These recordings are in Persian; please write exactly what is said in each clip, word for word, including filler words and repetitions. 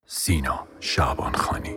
سینا شعبانخانی.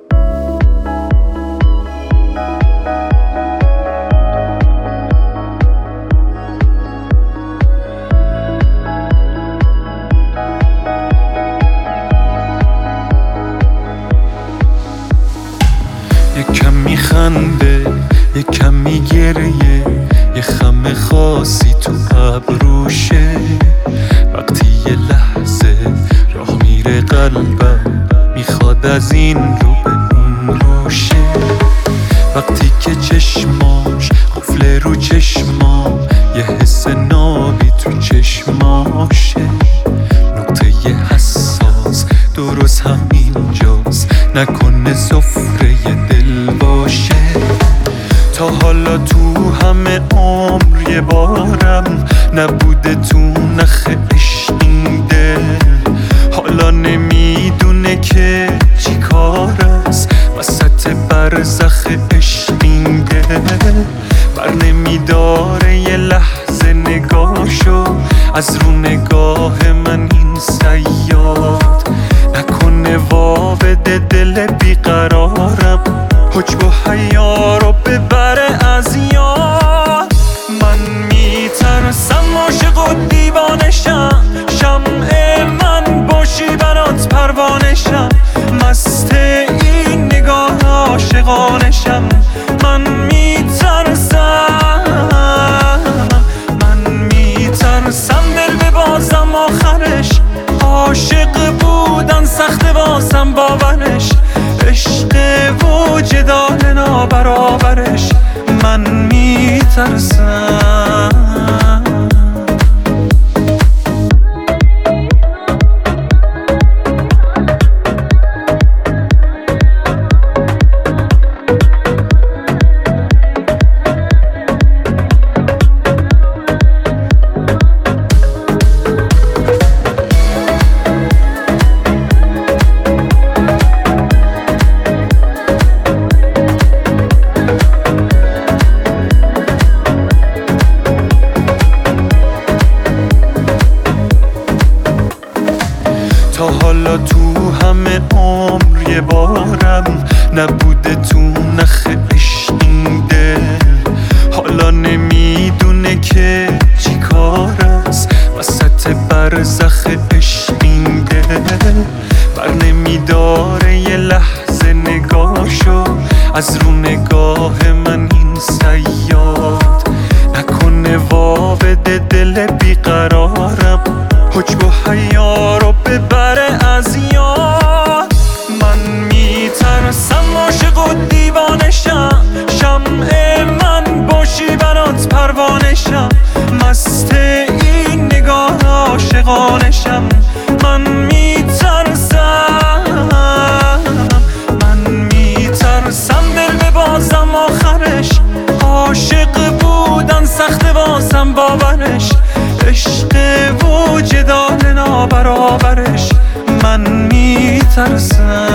یکم میخنده یکم میگریه، یه خم خاصی تو ابروشه. وقتی یه لحظه راه میره قلبم، میخواد از این رو به اون روشه. وقتی که چشماش قفل رو چشمام، یه حس نابی تو چشماشه. نقطه یه حساس درست همینجاست، نکنه سفره دل باشه. تا حالا تو همه عمر یه بارم نبوده تو نخ عشق این دل. حالا نمیدونه که چی کار است وسط برزخ عشق این دل. بر نمیداره یه لحظه نگاهشو از رو نگاه من این صیاد. نکنه وا بده دل بیقرارم، حجب و حیا رو ببره از یاد. من میترسم عاشق و دیوانشم، شمع من باشی برات پروانشم. مست این نگاه عاشقانشم. من میترسم من میترسم دل ببازم آخرش. عاشق بودن سخت واسم باورش، عشق و جدال نابرابرش. من میترسم تا حالا تو همه عمر یه بارم نبوده تو نخ عشق این دل. حالا نمیدونه که چی کار است وسط برزخ عشق این دل. بر نمیداره یه لحظه نگاهشو از رو نگاه من این صیاد. نکنه وا بده دل بیقرارم، حجب و حیا رو ببره از یاد. من میترسم عاشق و دیوانشم، شمع من باشی برات پروانشم. مست این نگاه عاشقانشم. من میترسم من میترسم دل ببازم آخرش. عاشق بودن سخت واسم باورش، عشق و جدال نابرابرش. من میترسم